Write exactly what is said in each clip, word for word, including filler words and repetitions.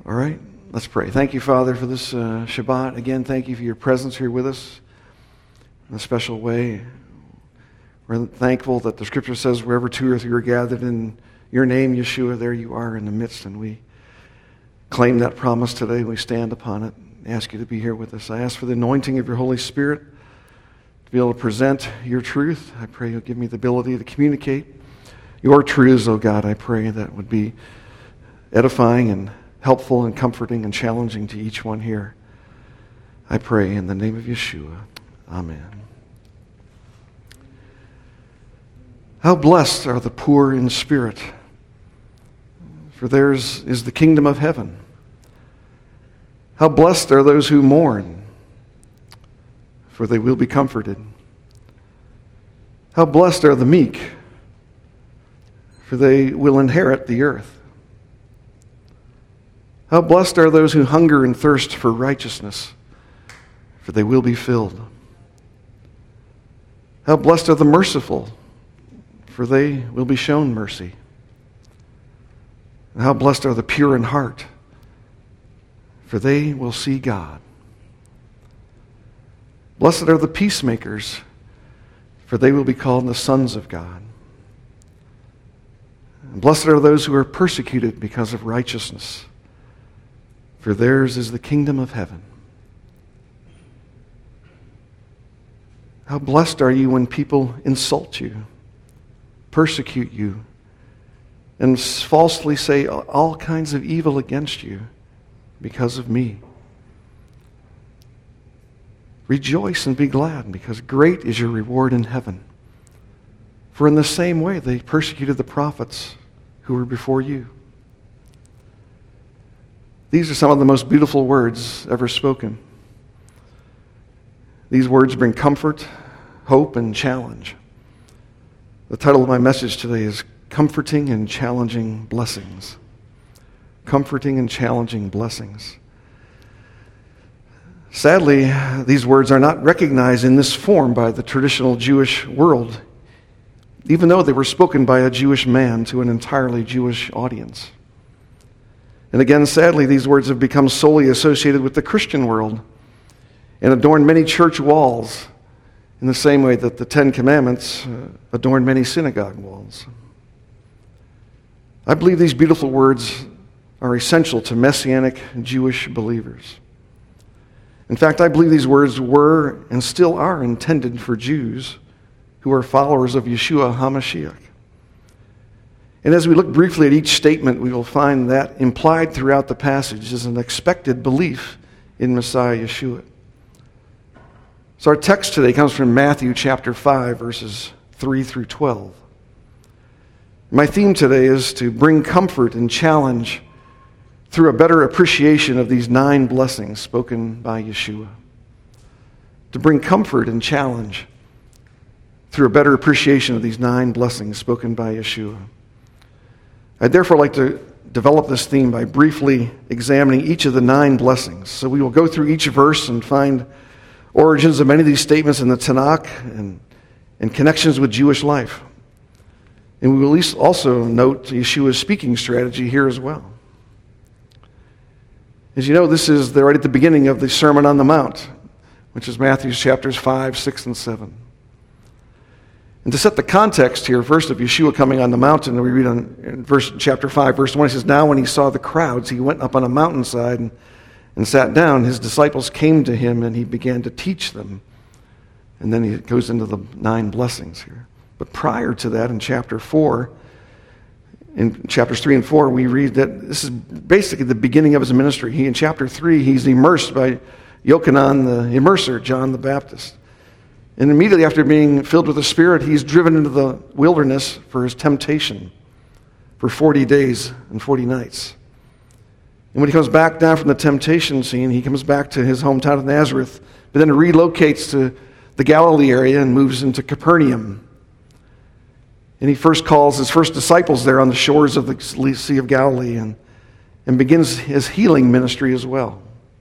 All right, let's pray. Thank you, Father, for this uh, Shabbat. Again, thank you for your presence here with us in a special way. We're thankful that the Scripture says wherever two or three are gathered in your name, Yeshua, there you are in the midst. And we claim that promise today. We stand upon it. I ask you to be here with us. I ask for the anointing of your Holy Spirit to be able to present your truth. I pray you'll give me the ability to communicate your truths, oh God. I pray that would be edifying and helpful and comforting and challenging to each one here. I pray in the name of Yeshua. Amen. How blessed are the poor in spirit, for theirs is the kingdom of heaven. How blessed are those who mourn, for they will be comforted. How blessed are the meek, for they will inherit the earth. How blessed are those who hunger and thirst for righteousness, for they will be filled. How blessed are the merciful, for they will be shown mercy. And how blessed are the pure in heart, for they will see God. Blessed are the peacemakers, for they will be called the sons of God. And blessed are those who are persecuted because of righteousness, for theirs is the kingdom of heaven. How blessed are you when people insult you, persecute you, and falsely say all kinds of evil against you because of me. Rejoice and be glad, because great is your reward in heaven. For in the same way they persecuted the prophets who were before you. These are some of the most beautiful words ever spoken. These words bring comfort, hope, and challenge. The title of my message today is Comforting and Challenging Blessings. Comforting and Challenging Blessings. Sadly, these words are not recognized in this form by the traditional Jewish world, even though they were spoken by a Jewish man to an entirely Jewish audience. And again, sadly, these words have become solely associated with the Christian world and adorn many church walls in the same way that the Ten Commandments uh, adorn many synagogue walls. I believe these beautiful words are essential to Messianic Jewish believers. In fact, I believe these words were and still are intended for Jews who are followers of Yeshua HaMashiach. And as we look briefly at each statement, we will find that implied throughout the passage is an expected belief in Messiah Yeshua. So our text today comes from Matthew chapter five, verses three through twelve. My theme today is to bring comfort and challenge through a better appreciation of these nine blessings spoken by Yeshua. To bring comfort and challenge through a better appreciation of these nine blessings spoken by Yeshua. I'd therefore like to develop this theme by briefly examining each of the nine blessings. So we will go through each verse and find origins of many of these statements in the Tanakh and, and connections with Jewish life. And we will at least also note Yeshua's speaking strategy here as well. As you know, this is the, right at the beginning of the Sermon on the Mount, which is Matthew chapters five, six, and seven. And to set the context here, first of Yeshua coming on the mountain, we read on in verse chapter five, verse one, he says, "Now when he saw the crowds, he went up on a mountainside and, and sat down. His disciples came to him, and he began to teach them." And then he goes into the nine blessings here. But prior to that, in chapter four, in chapters three and four, we read that this is basically the beginning of his ministry. He, in chapter three, he's immersed by Yochanan the immerser, John the Baptist. And immediately after being filled with the Spirit, he's driven into the wilderness for his temptation for forty days and forty nights. And when he comes back down from the temptation scene, he comes back to his hometown of Nazareth, but then relocates to the Galilee area and moves into Capernaum. And he first calls his first disciples there on the shores of the Sea of Galilee and, and begins his healing ministry as well.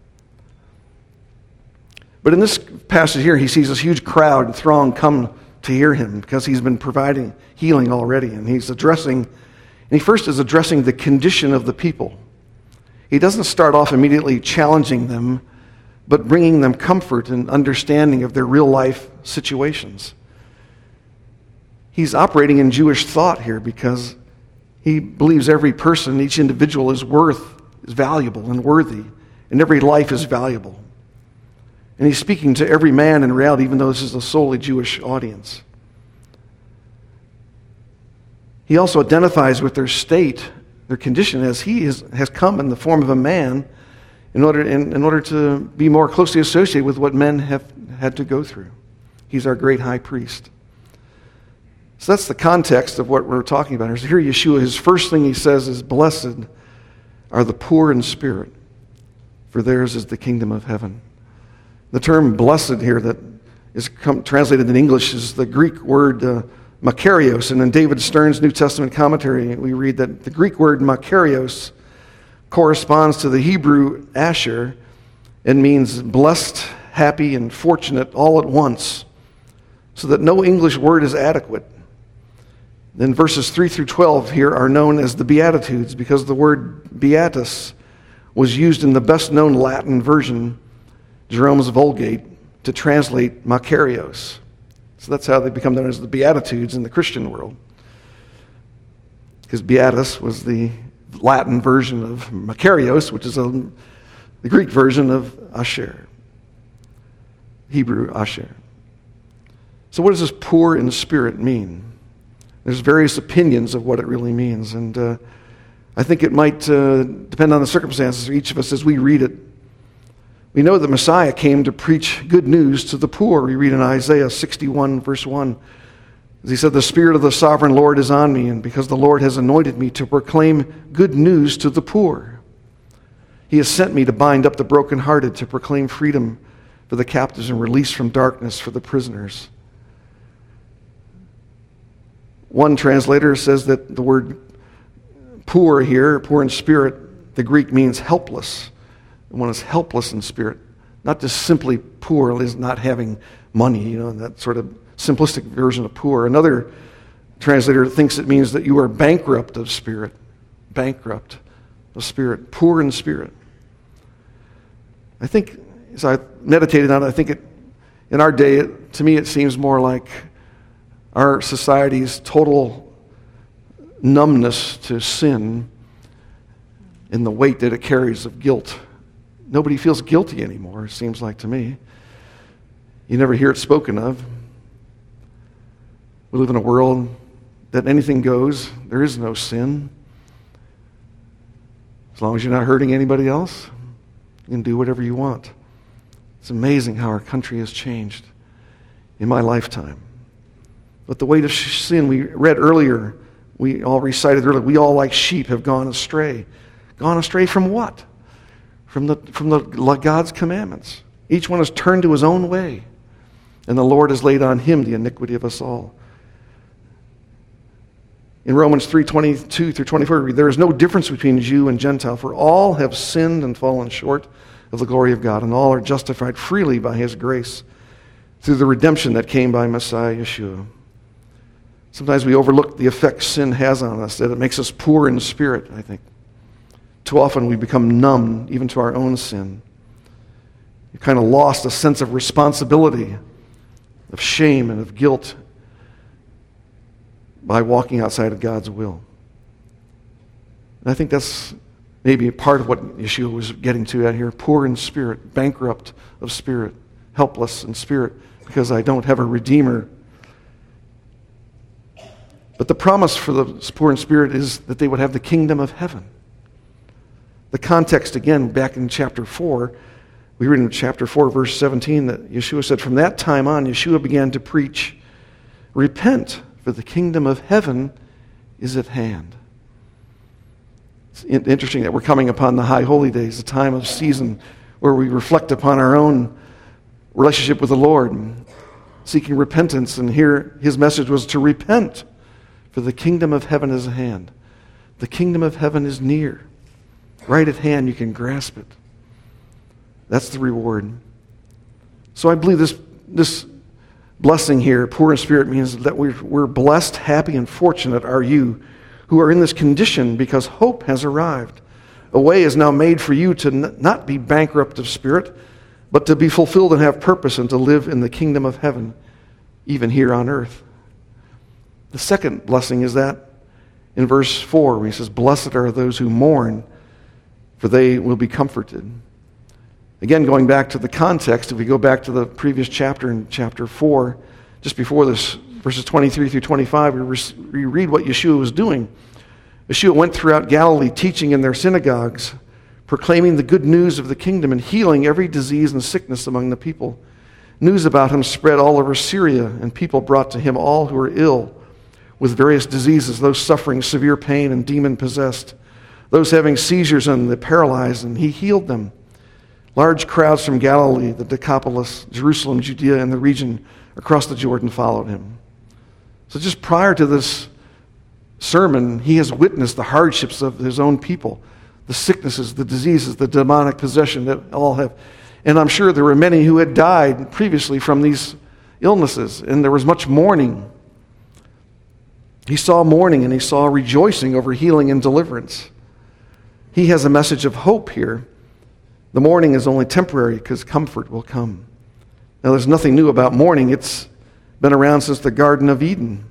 But in this passage here, he sees this huge crowd and throng come to hear him because he's been providing healing already. And he's addressing, and he first is addressing the condition of the people. He doesn't start off immediately challenging them, but bringing them comfort and understanding of their real life situations. He's operating in Jewish thought here because he believes every person, each individual is worth, is valuable and worthy, and every life is valuable. And he's speaking to every man in reality, even though this is a solely Jewish audience. He also identifies with their state, their condition, as he is, has come in the form of a man in order, in, in order to be more closely associated with what men have had to go through. He's our great high priest. So that's the context of what we're talking about. Here Yeshua, his first thing he says is, "Blessed are the poor in spirit, for theirs is the kingdom of heaven." The term blessed here that is come, translated in English is the Greek word uh, makarios. And in David Stern's New Testament commentary, we read that the Greek word makarios corresponds to the Hebrew asher and means blessed, happy, and fortunate all at once, so that no English word is adequate. Then verses three through twelve here are known as the Beatitudes because the word beatus was used in the best-known Latin version, Jerome's Vulgate, to translate makarios. So that's how they become known as the Beatitudes in the Christian world. Because beatus was the Latin version of makarios, which is a, the Greek version of asher, Hebrew asher. So what does this poor in spirit mean? There's various opinions of what it really means, and uh, I think it might uh, depend on the circumstances of each of us as we read it. We know that Messiah came to preach good news to the poor. We read in Isaiah sixty-one, verse one. As he said, "The Spirit of the Sovereign Lord is on me, and because the Lord has anointed me to proclaim good news to the poor. He has sent me to bind up the brokenhearted, to proclaim freedom for the captives and release from darkness for the prisoners." One translator says that the word poor here, poor in spirit, the Greek means helpless. One is helpless in spirit, not just simply poor, is not having money, you know, that sort of simplistic version of poor. Another translator thinks it means that you are bankrupt of spirit, bankrupt of spirit, poor in spirit. I think, as I meditated on it, I think it, in our day, it, to me it seems more like our society's total numbness to sin and the weight that it carries of guilt. Nobody feels guilty anymore, it seems like to me. You never hear it spoken of. We live in a world that anything goes. There is no sin. As long as you're not hurting anybody else, you can do whatever you want. It's amazing how our country has changed in my lifetime. But the weight of sin, we read earlier, we all recited earlier, we all like sheep have gone astray. Gone astray from what? From the from the God's commandments. Each one has turned to his own way, and the Lord has laid on him the iniquity of us all. In Romans three twenty-two through twenty-four, we read, "There is no difference between Jew and Gentile, for all have sinned and fallen short of the glory of God, and all are justified freely by his grace through the redemption that came by Messiah Yeshua." Sometimes we overlook the effect sin has on us, that it makes us poor in spirit, I think. Too often we become numb even to our own sin. We've kind of lost a sense of responsibility, of shame and of guilt by walking outside of God's will. And I think that's maybe part of what Yeshua was getting to out here. Poor in spirit, bankrupt of spirit, helpless in spirit, because I don't have a Redeemer. But the promise for the poor in spirit is that they would have the kingdom of heaven. The context, again, back in chapter four, we read in chapter four, verse seventeen, that Yeshua said, "From that time on, Yeshua began to preach, 'Repent, for the kingdom of heaven is at hand.'" It's interesting that we're coming upon the high holy days, the time of season where we reflect upon our own relationship with the Lord, seeking repentance. And here his message was to repent, for the kingdom of heaven is at hand. The kingdom of heaven is near. Right at hand, you can grasp it. That's the reward. So I believe this this blessing here, poor in spirit, means that we're, we're blessed, happy, and fortunate are you who are in this condition because hope has arrived. A way is now made for you to n- not be bankrupt of spirit, but to be fulfilled and have purpose and to live in the kingdom of heaven, even here on earth. The second blessing is that in verse four, where he says, "Blessed are those who mourn, for they will be comforted." Again, going back to the context, if we go back to the previous chapter in chapter four, just before this, verses twenty-three through twenty-five, we, re- we read what Yeshua was doing. Yeshua went throughout Galilee, teaching in their synagogues, proclaiming the good news of the kingdom and healing every disease and sickness among the people. News about him spread all over Syria, and people brought to him all who were ill with various diseases, those suffering severe pain and demon-possessed, those having seizures and the paralyzed, and he healed them. Large crowds from Galilee, the Decapolis, Jerusalem, Judea, and the region across the Jordan followed him. So just prior to this sermon, he has witnessed the hardships of his own people, the sicknesses, the diseases, the demonic possession that all have. And I'm sure there were many who had died previously from these illnesses, and there was much mourning. He saw mourning and he saw rejoicing over healing and deliverance. He has a message of hope here. The mourning is only temporary because comfort will come. Now, there's nothing new about mourning. It's been around since the Garden of Eden.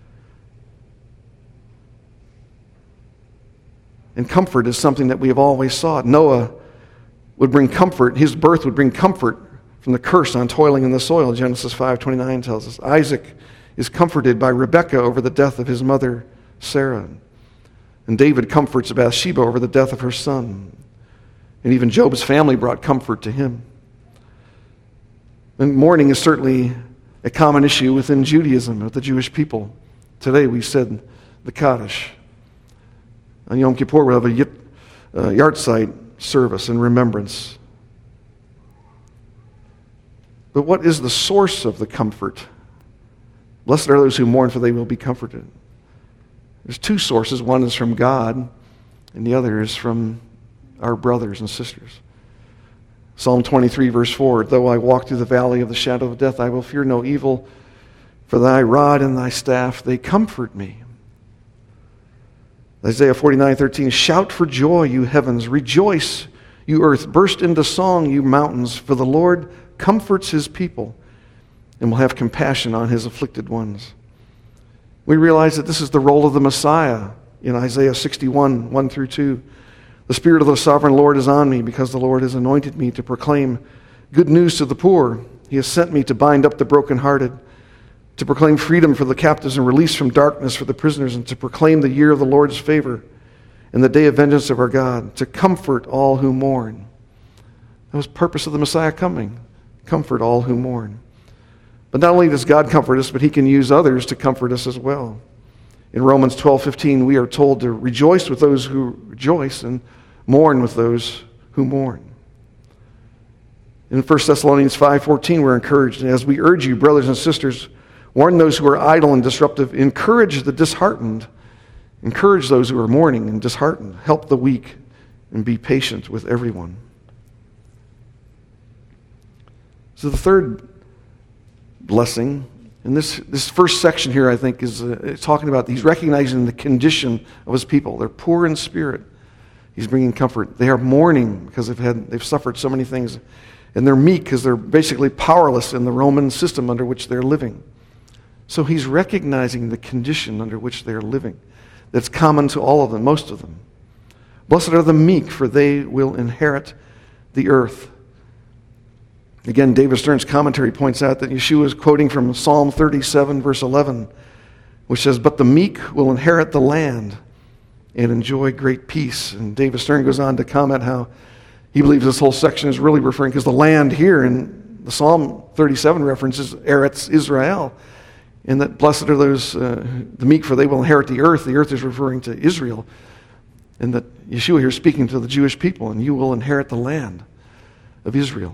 And comfort is something that we have always sought. Noah would bring comfort. His birth would bring comfort from the curse on toiling in the soil. Genesis five twenty-nine tells us. Isaac is comforted by Rebekah over the death of his mother, Sarah. And David comforts Bathsheba over the death of her son. And even Job's family brought comfort to him. And mourning is certainly a common issue within Judaism, with the Jewish people. Today we said the Kaddish. On Yom Kippur we'll have a yip, uh, yahrzeit service in remembrance. But what is the source of the comfort? Blessed are those who mourn, for they will be comforted. There's two sources. One is from God, and the other is from our brothers and sisters. Psalm twenty-three, verse four, "Though I walk through the valley of the shadow of death, I will fear no evil, for thy rod and thy staff, they comfort me." Isaiah forty-nine, thirteen, "Shout for joy, you heavens. Rejoice, you earth. Burst into song, you mountains, for the Lord comforts his people and will have compassion on his afflicted ones." We realize that this is the role of the Messiah in Isaiah sixty-one, one through two. "The Spirit of the Sovereign Lord is on me, because the Lord has anointed me to proclaim good news to the poor. He has sent me to bind up the brokenhearted, to proclaim freedom for the captives and release from darkness for the prisoners, and to proclaim the year of the Lord's favor and the day of vengeance of our God, to comfort all who mourn." That was the purpose of the Messiah coming, comfort all who mourn. But not only does God comfort us, but he can use others to comfort us as well. In Romans twelve fifteen, we are told to rejoice with those who rejoice and mourn with those who mourn. In First Thessalonians five fourteen, we're encouraged, "And as we urge you, brothers and sisters, warn those who are idle and disruptive, encourage the disheartened, encourage those who are mourning and disheartened, help the weak, and be patient with everyone." So the third blessing, and this, this first section here, I think, is uh, talking about, he's recognizing the condition of his people. They're poor in spirit. He's bringing comfort. They are mourning because they've had they've suffered so many things. And they're meek because they're basically powerless in the Roman system under which they're living. So he's recognizing the condition under which they're living. That's common to all of them, most of them. "Blessed are the meek, for they will inherit the earth." Again, David Stern's commentary points out that Yeshua is quoting from Psalm thirty-seven, verse eleven, which says, "But the meek will inherit the land and enjoy great peace." And David Stern goes on to comment how he believes this whole section is really referring, because the land here in the Psalm thirty-seven references Eretz Israel, and that blessed are those, uh, the meek, for they will inherit the earth. The earth is referring to Israel, and that Yeshua here is speaking to the Jewish people, and you will inherit the land of Israel.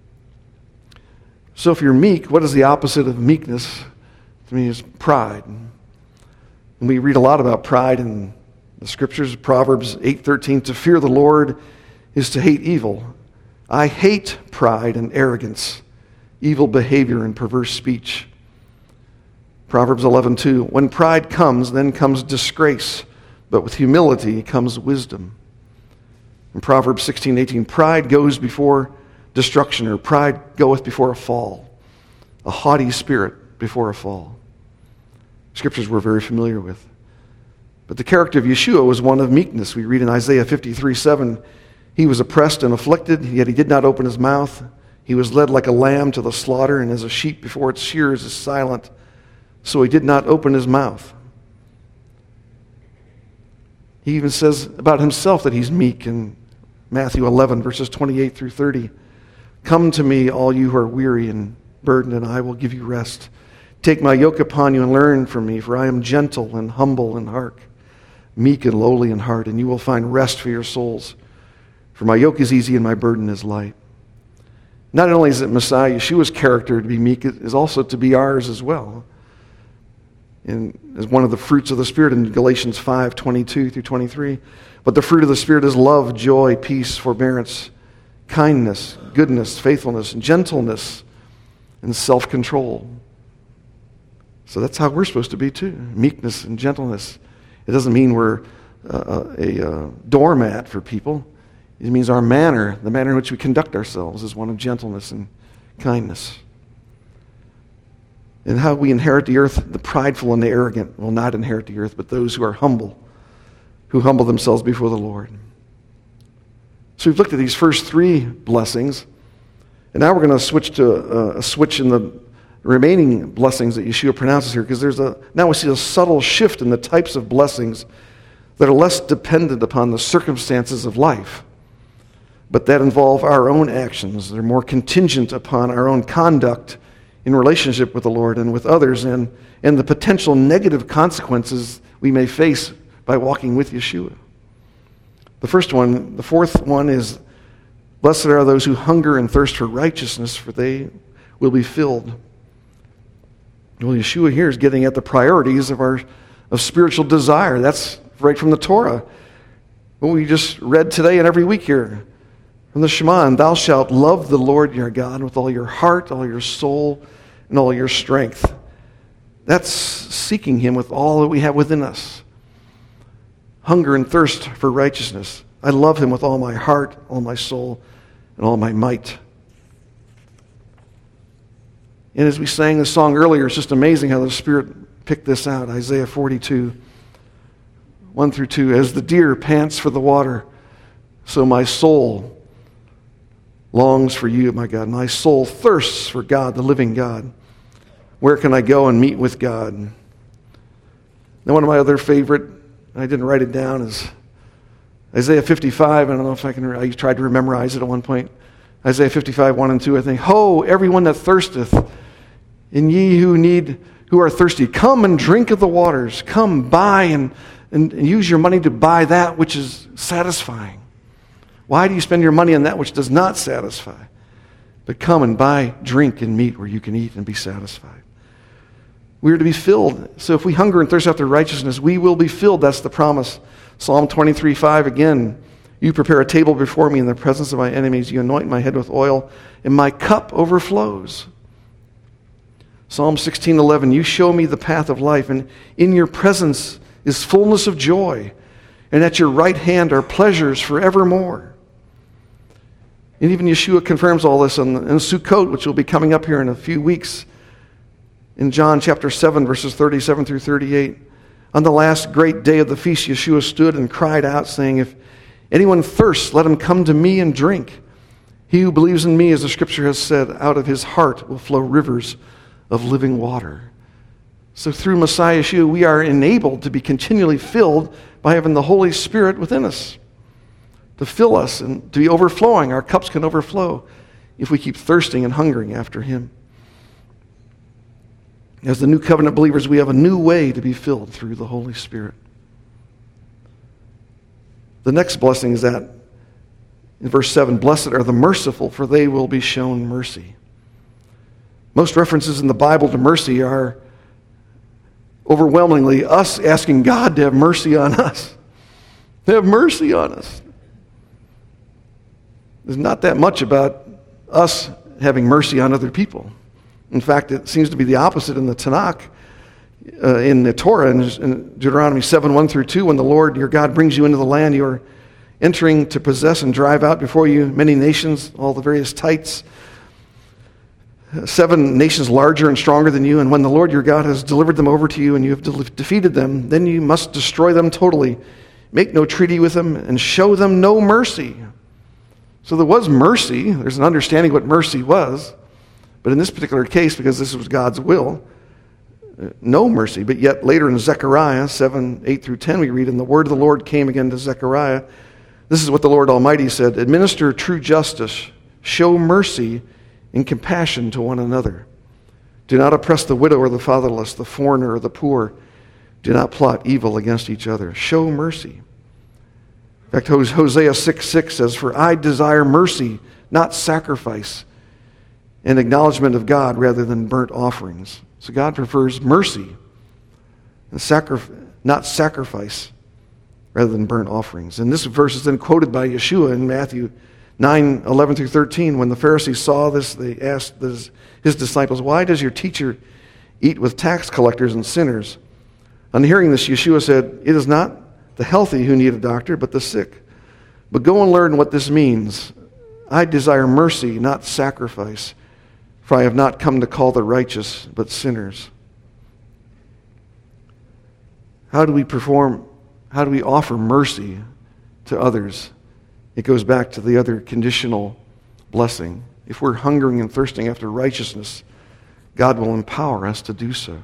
So if you're meek, what is the opposite of meekness? To me, is pride. And we read a lot about pride in the scriptures. Proverbs eight thirteen, "To fear the Lord is to hate evil. I hate pride and arrogance, evil behavior and perverse speech." Proverbs eleven two, "When pride comes, then comes disgrace, but with humility comes wisdom." In Proverbs sixteen eighteen, pride goes before destruction, or pride goeth before a fall. A haughty spirit before a fall. Scriptures we're very familiar with. But the character of Yeshua was one of meekness. We read in Isaiah fifty-three seven, he was oppressed and afflicted, yet he did not open his mouth. He was led like a lamb to the slaughter, and as a sheep before its shearers is silent, so he did not open his mouth. He even says about himself that he's meek in Matthew eleven, verses twenty-eight through thirty. Come to me, all you who are weary and burdened, and I will give you rest. Take my yoke upon you and learn from me, for I am gentle and humble in heart, meek and lowly in heart, and you will find rest for your souls. For my yoke is easy and my burden is light. Not only is it Messiah Yeshua's character to be meek, it is also to be ours as well. And as one of the fruits of the Spirit in Galatians five twenty-two through twenty-three. But the fruit of the Spirit is love, joy, peace, forbearance, kindness, goodness, faithfulness, gentleness, and self-control. So that's how we're supposed to be too. Meekness and gentleness. It doesn't mean we're uh, a, a doormat for people. It means our manner, the manner in which we conduct ourselves, is one of gentleness and kindness. And how we inherit the earth, the prideful and the arrogant will not inherit the earth, but those who are humble, who humble themselves before the Lord. So we've looked at these first three blessings, and now we're going to switch to a, a switch in the remaining blessings that Yeshua pronounces here, because there's a now we see a subtle shift in the types of blessings that are less dependent upon the circumstances of life, but that involve our own actions. They're more contingent upon our own conduct in relationship with the Lord and with others, and, and the potential negative consequences we may face by walking with Yeshua. The first one, the fourth one is, blessed are those who hunger and thirst for righteousness, for they will be filled. Well, Yeshua here is getting at the priorities of our of spiritual desire. That's right from the Torah. What we just read today and every week here. From the Shema, and thou shalt love the Lord your God with all your heart, all your soul, and all your strength. That's seeking him with all that we have within us. Hunger and thirst for righteousness. I love him with all my heart, all my soul, and all my might. And as we sang the song earlier, it's just amazing how the Spirit picked this out. Isaiah forty-two, one through two. As the deer pants for the water, so my soul longs for you, my God. My soul thirsts for God, the living God. Where can I go and meet with God? And one of my other favorite, I didn't write it down, is Isaiah fifty-five. I don't know if I can, I tried to memorize it at one point. Isaiah fifty-five, one and two, I think. Ho, everyone that thirsteth, and ye who need, who are thirsty, come and drink of the waters. Come, buy and, and, and use your money to buy that which is satisfying. Why do you spend your money on that which does not satisfy? But come and buy, drink, and meat where you can eat and be satisfied. We are to be filled. So if we hunger and thirst after righteousness, we will be filled. That's the promise. Psalm twenty-three five again. You prepare a table before me in the presence of my enemies. You anoint my head with oil, and my cup overflows. Psalm sixteen eleven. You show me the path of life, and in your presence is fullness of joy, and at your right hand are pleasures forevermore. And even Yeshua confirms all this in, in Sukkot, which will be coming up here in a few weeks. In John chapter seven, verses thirty-seven through thirty-eight. On the last great day of the feast, Yeshua stood and cried out, saying, if anyone thirsts, let him come to me and drink. He who believes in me, as the scripture has said, out of his heart will flow rivers of living water. So through Messiah Yeshua, we are enabled to be continually filled by having the Holy Spirit within us, to fill us and to be overflowing. Our cups can overflow if we keep thirsting and hungering after him. As the new covenant believers, we have a new way to be filled through the Holy Spirit. The next blessing is that in verse seven, blessed are the merciful, for they will be shown mercy. Most references in the Bible to mercy are overwhelmingly us asking God to have mercy on us. To have mercy on us. There's not that much about us having mercy on other people. In fact, it seems to be the opposite in the Tanakh, uh, in the Torah, in, in Deuteronomy seven, one through two, when the Lord your God brings you into the land you are, entering to possess and drive out before you many nations, all the various tites, seven nations larger and stronger than you, and when the Lord your God has delivered them over to you and you have de- defeated them, then you must destroy them totally. Make no treaty with them and show them no mercy. So there was mercy. There's an understanding what mercy was. But in this particular case, because this was God's will, no mercy. But yet later in Zechariah seven, eight through ten, we read, and the word of the Lord came again to Zechariah. This is what the Lord Almighty said, administer true justice, show mercy and compassion to one another. Do not oppress the widow or the fatherless, the foreigner or the poor. Do not plot evil against each other. Show mercy. In fact, Hosea six six says, for I desire mercy, not sacrifice, and acknowledgement of God rather than burnt offerings. So God prefers mercy, and sacri- not sacrifice, rather than burnt offerings. And this verse is then quoted by Yeshua in Matthew nine eleven through thirteen. When the Pharisees saw this, they asked his, his disciples, why does your teacher eat with tax collectors and sinners? On hearing this, Yeshua said, it is not the healthy who need a doctor, but the sick. But go and learn what this means. I desire mercy, not sacrifice, for I have not come to call the righteous, but sinners. How do we perform, how do we offer mercy to others? It goes back to the other conditional blessing. If we're hungering and thirsting after righteousness, God will empower us to do so.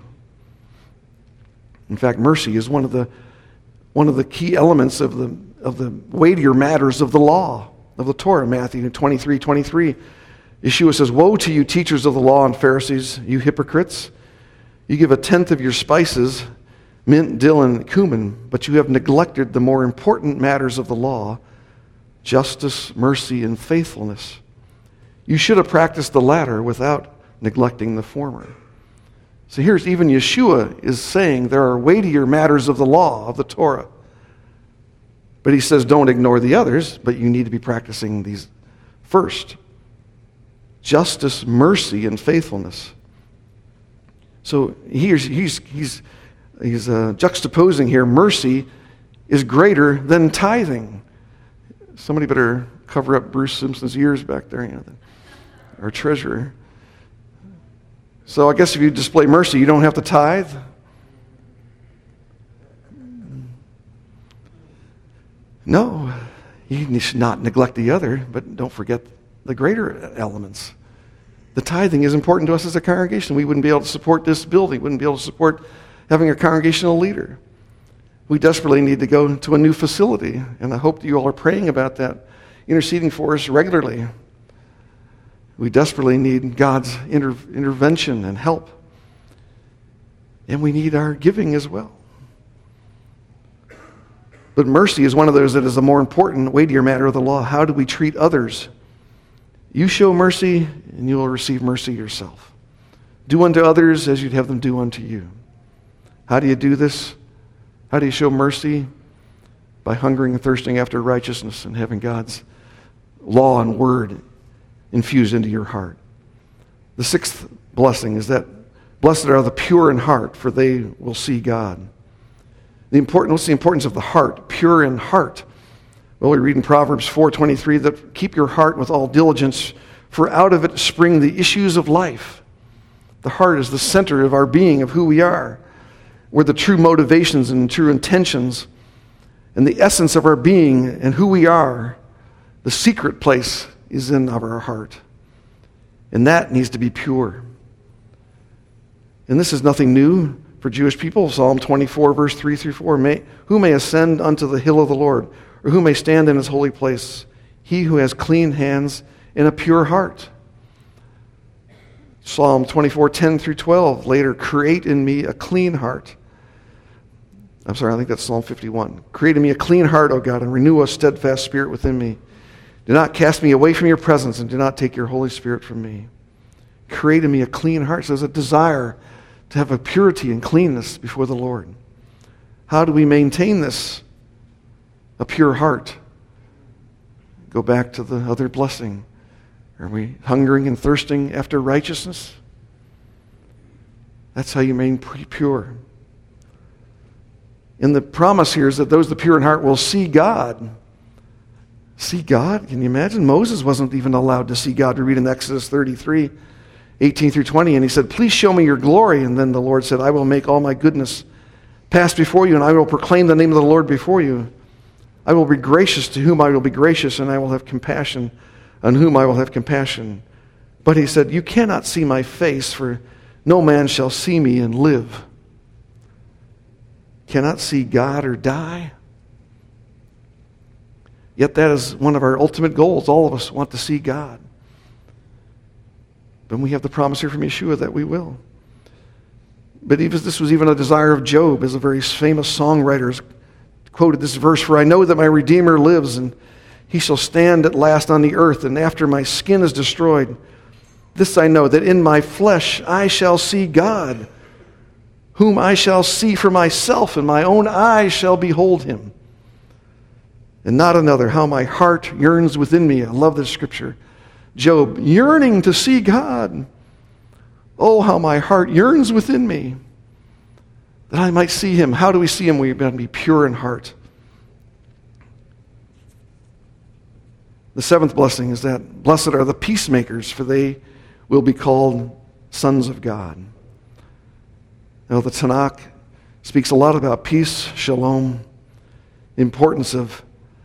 In fact, mercy is one of the one of the key elements of the of the weightier matters of the law, of the Torah. Matthew twenty-three twenty-three. Yeshua says, woe to you, teachers of the law and Pharisees, you hypocrites! You give a tenth of your spices, mint, dill, and cumin, but you have neglected the more important matters of the law, justice, mercy, and faithfulness. You should have practiced the latter without neglecting the former. So here's even Yeshua is saying there are weightier matters of the law, of the Torah. But he says don't ignore the others, but you need to be practicing these first. Justice, mercy, and faithfulness. So he's, he's, he's, he's uh, juxtaposing here, mercy is greater than tithing. Somebody better cover up Bruce Simpson's ears back there, you know, our treasurer. So I guess if you display mercy, you don't have to tithe. No, you should not neglect the other, but don't forget the greater elements. The tithing is important to us as a congregation. We wouldn't be able to support this building, wouldn't be able to support having a congregational leader. We desperately need to go to a new facility, and I hope that you all are praying about that, interceding for us regularly. We desperately need God's inter- intervention and help. And we need our giving as well. But mercy is one of those that is a more important, weightier matter of the law. How do we treat others? You show mercy, and you will receive mercy yourself. Do unto others as you'd have them do unto you. How do you do this? How do you show mercy? By hungering and thirsting after righteousness and having God's law and word infused into your heart. The sixth blessing is that blessed are the pure in heart, for they will see God. The important, what's the importance of the heart? Pure in heart. Well, we read in Proverbs four twenty-three that keep your heart with all diligence, for out of it spring the issues of life. The heart is the center of our being, of who we are, where the true motivations and true intentions and the essence of our being and who we are, the secret place is in our heart. And that needs to be pure. And this is nothing new for Jewish people. Psalm twenty-four, verse three through four. May, who may ascend unto the hill of the Lord, or who may stand in his holy place? He who has clean hands and a pure heart. Psalm twenty-four, ten through twelve. Later, create in me a clean heart. I'm sorry, I think that's Psalm fifty-one. Create in me a clean heart, O God, and renew a steadfast spirit within me. Do not cast me away from your presence, and do not take your Holy Spirit from me. Create in me a clean heart. So there's a desire to have a purity and cleanness before the Lord. How do we maintain this? A pure heart. Go back to the other blessing. Are we hungering and thirsting after righteousness? That's how you remain pure. And the promise here is that those the pure in heart will see God. See God? Can you imagine? Moses wasn't even allowed to see God. We read in Exodus thirty-three, eighteen through twenty, and he said, please show me your glory. And then the Lord said, I will make all my goodness pass before you, and I will proclaim the name of the Lord before you. I will be gracious to whom I will be gracious, and I will have compassion on whom I will have compassion. But he said, you cannot see my face, for no man shall see me and live. Cannot see God or die? Yet that is one of our ultimate goals. All of us want to see God. But we have the promise here from Yeshua that we will. But even this was even a desire of Job, as a very famous songwriter has quoted this verse, for I know that my Redeemer lives, and he shall stand at last on the earth, and after my skin is destroyed, this I know, that in my flesh I shall see God, whom I shall see for myself, and my own eyes shall behold him, and not another. How my heart yearns within me. I love this scripture. Job, yearning to see God. Oh, how my heart yearns within me, that I might see him. How do we see him? We have to be pure in heart. The seventh blessing is that blessed are the peacemakers, for they will be called sons of God. Now, the Tanakh speaks a lot about peace, shalom, the importance of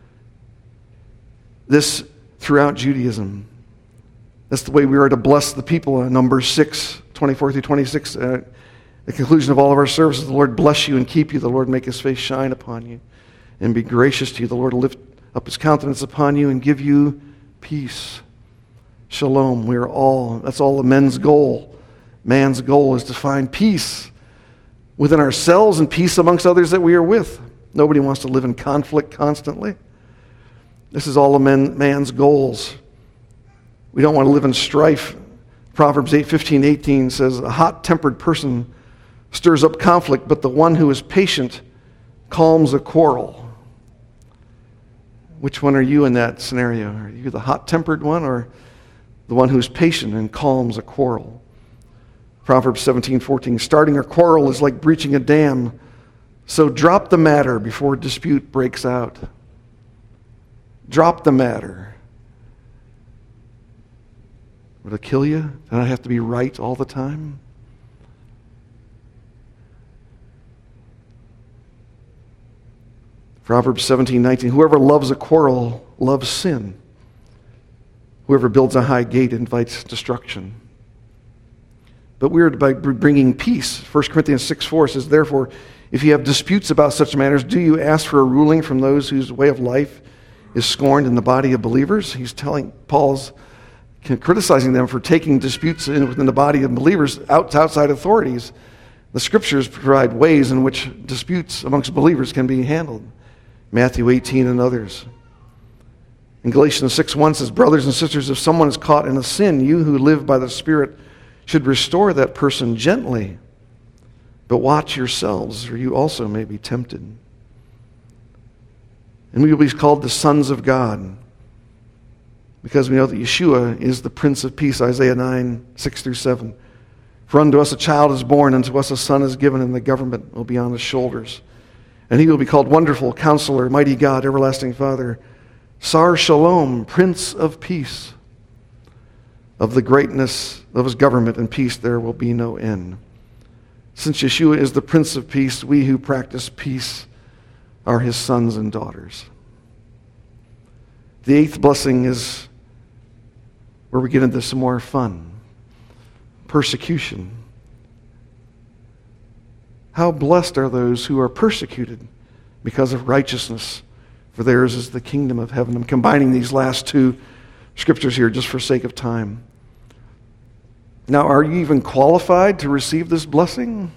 this throughout Judaism. That's the way we are to bless the people. In Numbers six, twenty-four through twenty-six, uh, the conclusion of all of our services, the Lord bless you and keep you. The Lord make his face shine upon you and be gracious to you. The Lord lift up his countenance upon you and give you peace. Shalom. We are all, that's all a men's goal. Man's goal is to find peace within ourselves and peace amongst others that we are with. Nobody wants to live in conflict constantly. This is all a man, man's goals. We don't want to live in strife. Proverbs eight, fifteen, eighteen says, a hot-tempered person stirs up conflict, but the one who is patient calms a quarrel. Which one are you in that scenario? Are you the hot-tempered one, or the one who's patient and calms a quarrel? Proverbs seventeen, fourteen, starting a quarrel is like breaching a dam, so drop the matter before dispute breaks out. Drop the matter. Would it kill you? Don't I have to be right all the time? Proverbs seventeen, nineteen, whoever loves a quarrel loves sin. Whoever builds a high gate invites destruction. But we are by bringing peace. First Corinthians six, four says, therefore, if you have disputes about such matters, do you ask for a ruling from those whose way of life is scorned in the body of believers? He's telling, Paul's criticizing them for taking disputes in, within the body of believers out to outside authorities. The scriptures provide ways in which disputes amongst believers can be handled. Matthew eighteen and others. In Galatians six, one says, brothers and sisters, if someone is caught in a sin, you who live by the Spirit should restore that person gently. But watch yourselves, or you also may be tempted. And we will be called the sons of God, because we know that Yeshua is the Prince of Peace, Isaiah nine, six through seven. For unto us a child is born, unto us a son is given, and the government will be on his shoulders. And he will be called Wonderful, Counselor, Mighty God, Everlasting Father, Sar Shalom, Prince of Peace. Of the greatness of his government and peace there will be no end. Since Yeshua is the Prince of Peace, we who practice peace are his sons and daughters. The eighth blessing is where we get into some more fun. Persecution. How blessed are those who are persecuted because of righteousness, for theirs is the kingdom of heaven. I'm combining these last two scriptures here just for sake of time. Now, are you even qualified to receive this blessing?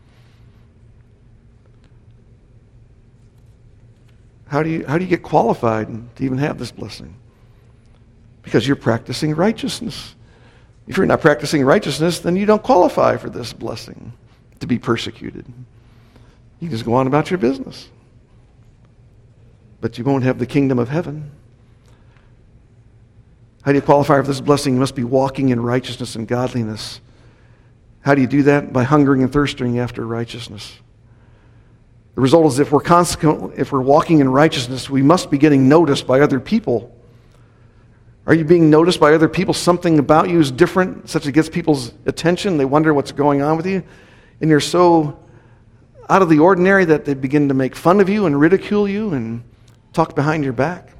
How do you, how do you get qualified to even have this blessing? Because you're practicing righteousness. If you're not practicing righteousness, then you don't qualify for this blessing, to be persecuted. You just go on about your business. But you won't have the kingdom of heaven. How do you qualify for this blessing? You must be walking in righteousness and godliness. How do you do that? By hungering and thirsting after righteousness. The result is if we're constant, if we're walking in righteousness, we must be getting noticed by other people. Are you being noticed by other people? Something about you is different, such that it gets people's attention. They wonder what's going on with you. And you're so out of the ordinary that they begin to make fun of you and ridicule you and talk behind your back.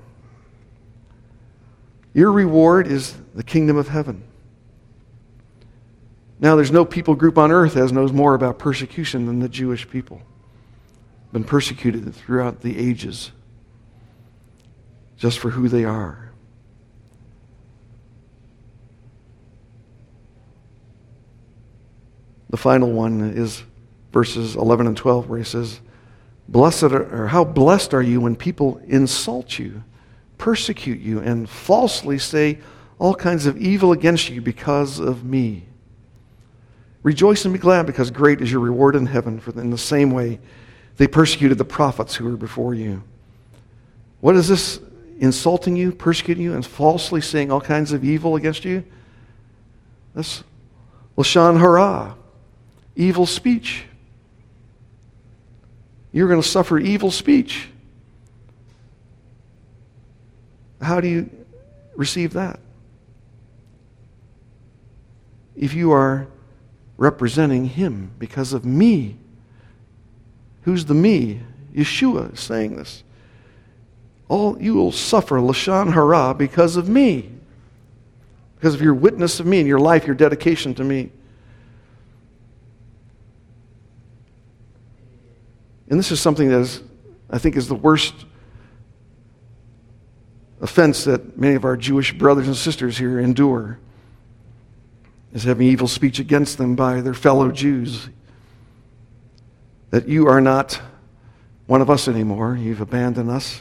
Your reward is the kingdom of heaven. Now, there's no people group on earth that knows more about persecution than the Jewish people. Been persecuted throughout the ages just for who they are. The final one is verses eleven and twelve, where he says, "Blessed are, or how blessed are you when people insult you, persecute you, and falsely say all kinds of evil against you because of me. Rejoice and be glad, because great is your reward in heaven, for in the same way they persecuted the prophets who were before you." What is this? Insulting you, persecuting you, and falsely saying all kinds of evil against you? That's Lashon Hara, evil speech. You're going to suffer evil speech. How do you receive that? If you are representing him because of me. Who's the me? Yeshua is saying this. All you will suffer Lashon Hara because of me. Because of your witness of me and your life, your dedication to me. And this is something that is, I think, is the worst offense that many of our Jewish brothers and sisters here endure, is having evil speech against them by their fellow Jews. That you are not one of us anymore. You've abandoned us.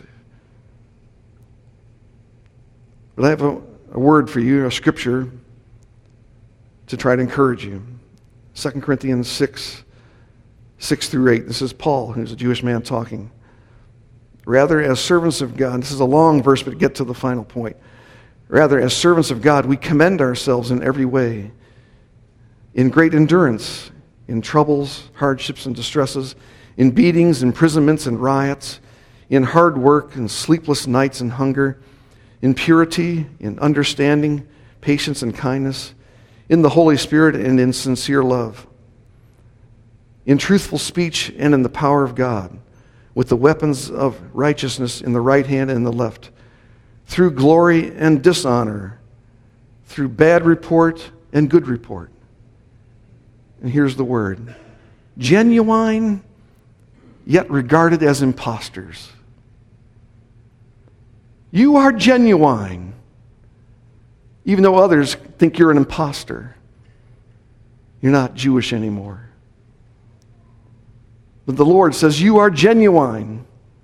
But I have a, a word for you, a scripture, to try to encourage you. Second Corinthians six, six through eight. This is Paul, who's a Jewish man talking. Rather, as servants of God, this is a long verse, but get to the final point. Rather, as servants of God, we commend ourselves in every way, in great endurance, in troubles, hardships, and distresses, in beatings, imprisonments, and riots, in hard work, and sleepless nights, and hunger, in purity, in understanding, patience, and kindness, in the Holy Spirit, and in sincere love, in truthful speech, and in the power of God, with the weapons of righteousness in the right hand and the left, through glory and dishonor, through bad report and good report. And here's the word: genuine, yet regarded as impostors. You are genuine, even though others think you're an imposter. You're not Jewish anymore. But the Lord says you are genuine.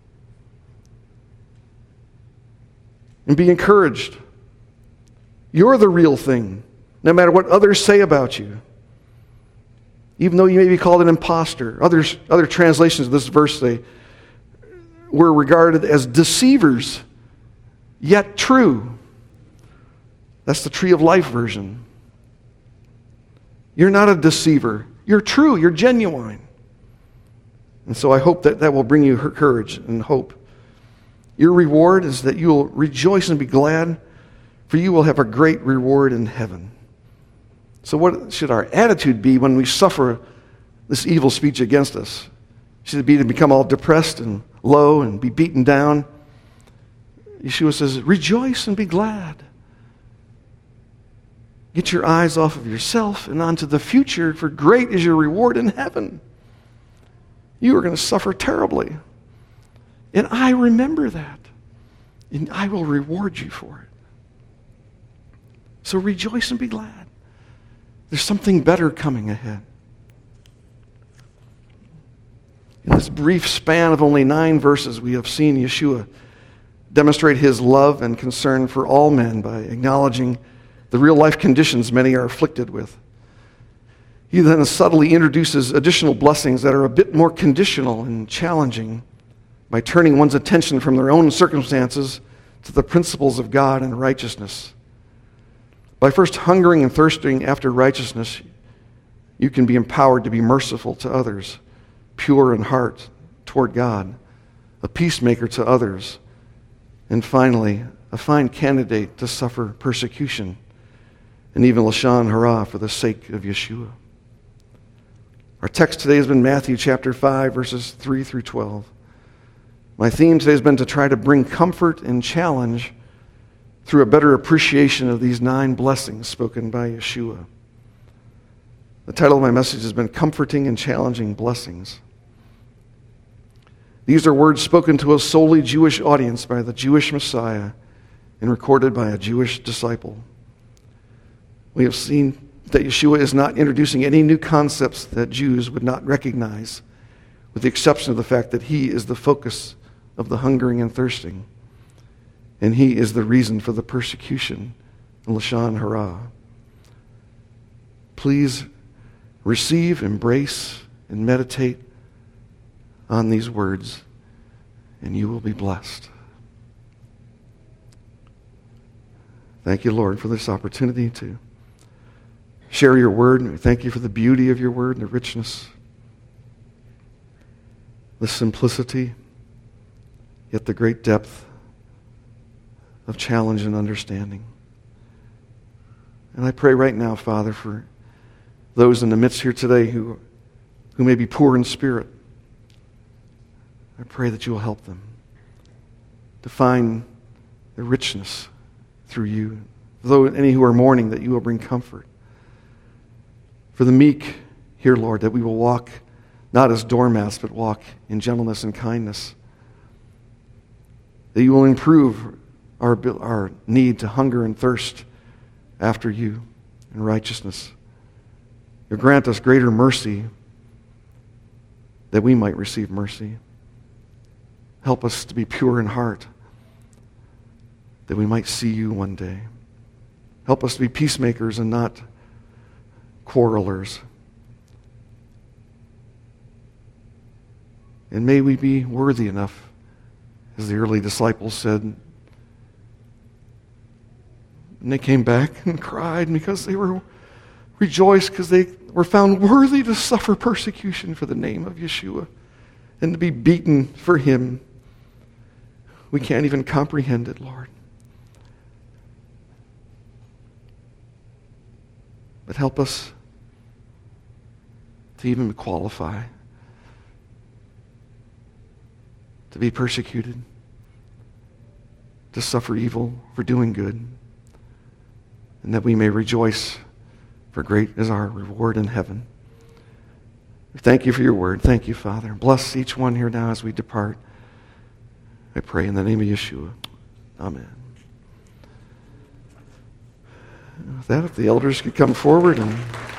And be encouraged. You're the real thing, no matter what others say about you. Even though you may be called an imposter. Others, other translations of this verse say, we're regarded as deceivers, yet true. That's the Tree of Life version. You're not a deceiver. You're true. You're genuine. And so I hope that that will bring you courage and hope. Your reward is that you will rejoice and be glad, for you will have a great reward in heaven. So what should our attitude be when we suffer this evil speech against us? Should it be to become all depressed and low and be beaten down? Yeshua says, rejoice and be glad. Get your eyes off of yourself and onto the future, for great is your reward in heaven. You are going to suffer terribly. And I remember that. And I will reward you for it. So rejoice and be glad. There's something better coming ahead. In this brief span of only nine verses, we have seen Yeshua demonstrate his love and concern for all men by acknowledging the real-life conditions many are afflicted with. He then subtly introduces additional blessings that are a bit more conditional and challenging by turning one's attention from their own circumstances to the principles of God and righteousness. By first hungering and thirsting after righteousness, you can be empowered to be merciful to others, pure in heart, toward God, a peacemaker to others, and finally, a fine candidate to suffer persecution and even lashon hara for the sake of Yeshua. Our text today has been Matthew chapter five, verses three through twelve. My theme today has been to try to bring comfort and challenge through a better appreciation of these nine blessings spoken by Yeshua. The title of my message has been Comforting and Challenging Blessings. These are words spoken to a solely Jewish audience by the Jewish Messiah and recorded by a Jewish disciple. We have seen that Yeshua is not introducing any new concepts that Jews would not recognize, with the exception of the fact that he is the focus of the hungering and thirsting, and he is the reason for the persecution in lashon hara. Please receive, embrace, and meditate on these words, and you will be blessed. Thank you, Lord, for this opportunity to share your word. We thank you for the beauty of your word and the richness, the simplicity, yet the great depth of challenge and understanding. And I pray right now, Father, for those in the midst here today who, who may be poor in spirit. I pray that you will help them to find the richness through you. Though any who are mourning, that you will bring comfort. For the meek here, Lord, that we will walk not as doormats, but walk in gentleness and kindness. That you will improve our, our need to hunger and thirst after you in righteousness. You'll grant us greater mercy that we might receive mercy. Help us to be pure in heart, that we might see you one day. Help us to be peacemakers and not quarrelers. And may we be worthy enough, as the early disciples said. And they came back and cried because they were rejoiced because they were found worthy to suffer persecution for the name of Yeshua and to be beaten for him. We can't even comprehend it, Lord. But help us to even qualify to be persecuted, to suffer evil for doing good, and that we may rejoice, for great is our reward in heaven. Thank you for your word. Thank you, Father. Bless each one here now as we depart. I pray in the name of Yeshua. Amen. With that, if the elders could come forward and